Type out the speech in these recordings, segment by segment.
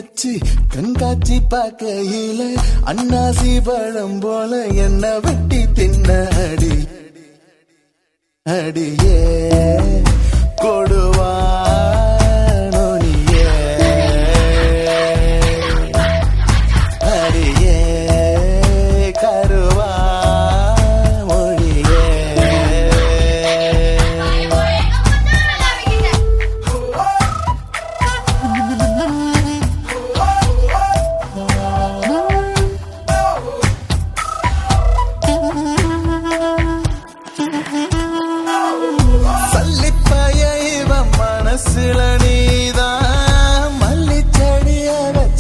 வச்சு கண்காட்சி பார்க்கையில அன்னாசி பழம் போல என்ன வெட்டி தின்ன அடி அடியே கொடுவா சில நீதான் மல்லி செடிய வச்ச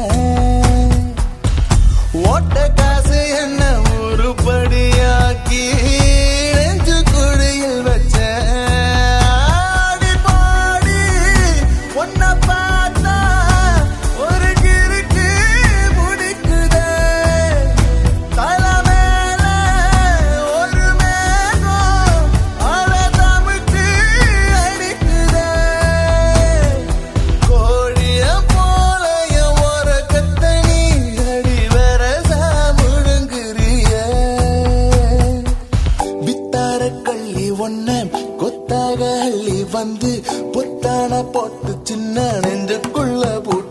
ஓட்ட காசு என்ன உருப்படியாக்கி நெஞ்சு குழியில் வச்ச ஆடி பாடி ஒன்ன பார்த்தா ஒரு கிறுக்கு முடிக்குதே தலை மேல ஒரு மேகம் அத தமிழ்க்கு அடிக்குதே கோழிய போலைய ஒரு கத்தனி அடி வரசா முழுங்குறிய வித்தார கள்ளி ஒன்ன கொத்தாக அள்ளி வந்து பொத்தான போட்டு சின்ன நெஞ்சுக்குள்ள